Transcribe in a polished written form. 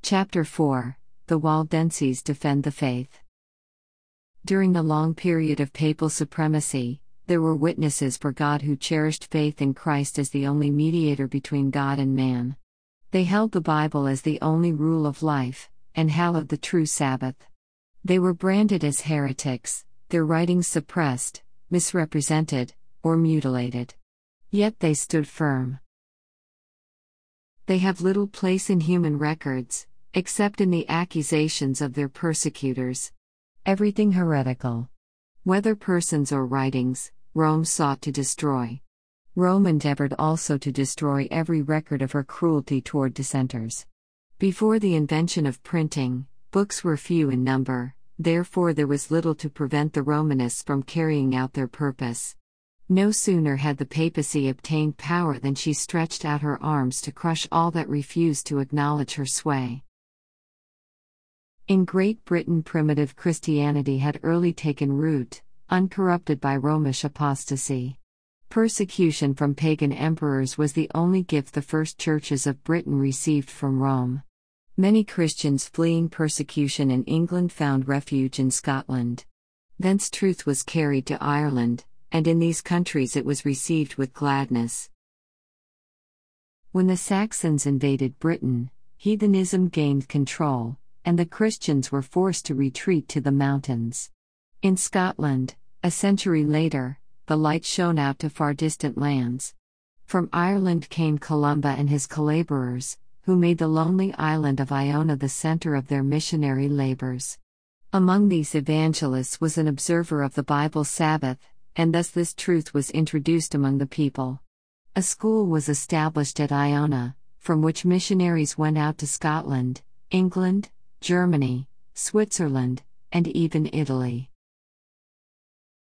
Chapter 4: The Waldenses Defend the Faith. During the long period of papal supremacy, there were witnesses for God who cherished faith in Christ as the only mediator between God and man. They held the Bible as the only rule of life, and hallowed the true Sabbath. They were branded as heretics, their writings suppressed, misrepresented, or mutilated. Yet they stood firm. They have little place in human records, except in the accusations of their persecutors. Everything heretical, whether persons or writings, Rome sought to destroy. Rome endeavored also to destroy every record of her cruelty toward dissenters. Before the invention of printing, books were few in number, therefore there was little to prevent the Romanists from carrying out their purpose. No sooner had the papacy obtained power than she stretched out her arms to crush all that refused to acknowledge her sway. In Great Britain, primitive Christianity had early taken root, uncorrupted by Romish apostasy. Persecution from pagan emperors was the only gift the first churches of Britain received from Rome. Many Christians fleeing persecution in England found refuge in Scotland. Thence truth was carried to Ireland, and in these countries it was received with gladness. When the Saxons invaded Britain, heathenism gained control, and the Christians were forced to retreat to the mountains. In Scotland, a century later, the light shone out to far distant lands. From Ireland came Columba and his collaborers, who made the lonely island of Iona the center of their missionary labors. Among these evangelists was an observer of the Bible's Sabbath, and thus this truth was introduced among the people. A school was established at Iona, from which missionaries went out to Scotland, England, Germany, Switzerland, and even Italy.